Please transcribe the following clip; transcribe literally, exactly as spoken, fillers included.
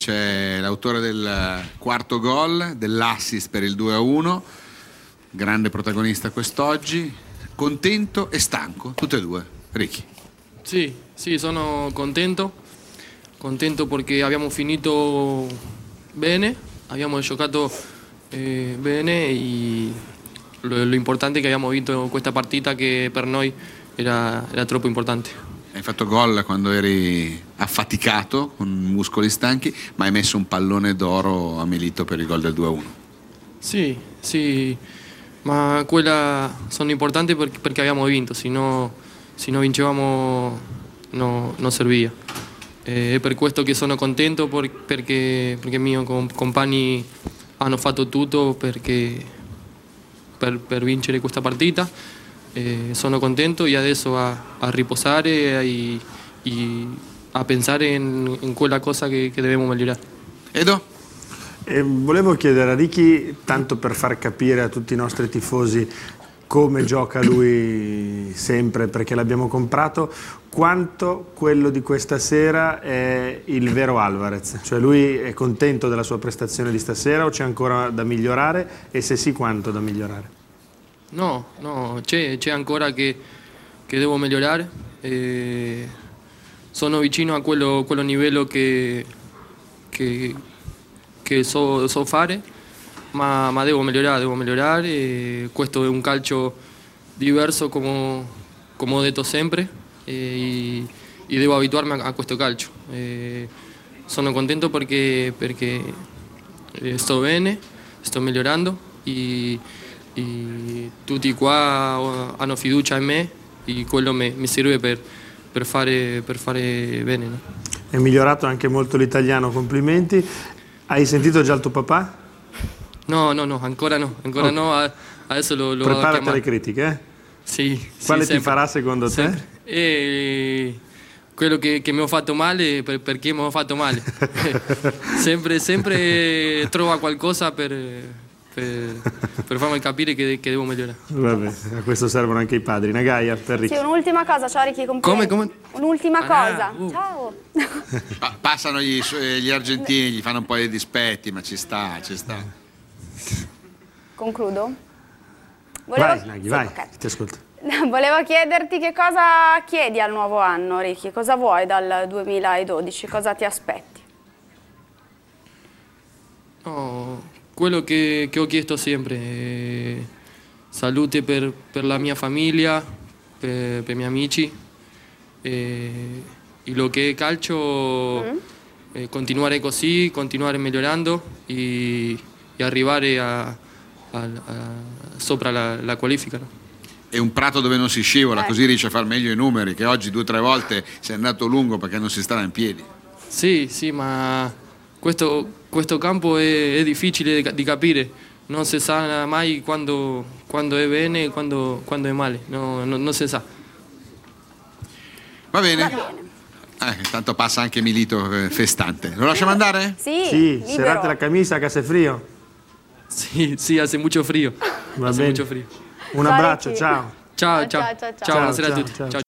c'è l'autore del quarto gol, dell'assist per il due a uno, grande protagonista quest'oggi, contento e stanco, tutte e due. Ricky. Sì, sì, sono contento, contento perché abbiamo finito bene, abbiamo giocato eh, bene e lo, lo importante è che abbiamo vinto questa partita che per noi era, era troppo importante. Hai fatto gol quando eri affaticato, con muscoli stanchi, ma hai messo un pallone d'oro a Milito per il gol del due a uno. Sì, sì, ma quella sono importanti perché, perché abbiamo vinto, se no, se no vincevamo no, non serviva. Eh, è per questo che sono contento por, perché, perché i miei compagni hanno fatto tutto perché, per, per vincere questa partita. Eh, sono contento e adesso a, a riposare e, e a pensare in, in quella cosa che, che dobbiamo migliorare. Edo? Eh, volevo chiedere a Ricky, tanto per far capire a tutti i nostri tifosi come gioca lui sempre, perché l'abbiamo comprato, quanto quello di questa sera è il vero Alvarez. Cioè lui è contento della sua prestazione di stasera o c'è ancora da migliorare, e se sì, quanto da migliorare? No, no, c'è, c'è ancora che, che devo migliorare. Eh, sono vicino a quello, quello livello che, che, che so, so fare, ma, ma devo migliorare, devo migliorare. E questo è un calcio diverso, come, come ho detto sempre, e, e devo abituarmi a, a questo calcio. Eh, sono contento perché, perché sto bene, sto migliorando e, e tutti qua hanno fiducia in me e quello mi, mi serve per, per, fare, per fare bene. No? È migliorato anche molto l'italiano, complimenti. Hai sentito già il tuo papà? No, no, no, ancora no, ancora okay. no, adesso lo, lo Preparati alle critiche, eh? Sì. Quale sì, ti farà secondo sempre. te? E quello che, che mi ho fatto male, per, perché mi ho fatto male. sempre, sempre trova qualcosa per, per, per farmi capire che, che devo migliorare. Vabbè, a questo servono anche i padri. Nagaia, per Ricky. Sì, un'ultima cosa, ciao Ricky, come, come? Un'ultima ah, cosa, uh. ciao. Pa passano gli, gli argentini, gli fanno un po' di dispetti, ma ci sta, ci sta. Concludo? Volevo... Vai, Naghi, sì, vai, okay. ti ascolto. Volevo chiederti che cosa chiedi al nuovo anno, Ricky, cosa vuoi dal duemiladodici, cosa ti aspetti? No, quello che, che ho chiesto sempre, eh, salute per, per la mia famiglia, per, per i miei amici, eh, e lo che è calcio, mm. eh, continuare così, continuare migliorando e, e arrivare a, a, a, sopra la, la qualifica. No? È un prato dove non si scivola, eh. così riesce a far meglio i numeri, che oggi due o tre volte si è andato lungo perché non si stava in piedi. Sì, sì, ma questo, questo campo è, è difficile di capire, non si sa mai quando, quando è bene e quando, quando è male, no, no, non si sa. Va bene. Va bene. Eh, tanto passa anche Milito eh, festante. Lo lasciamo andare? Sì, sì, serate la camicia che hace frío. Sì, sì, hace mucho frío. Va hace bene. mucho frío. Un abbraccio, ciao. Ciao, ciao. Ciao, ciao, ciao. Ciao, buonasera ciao, a tutti. ciao. Ciao.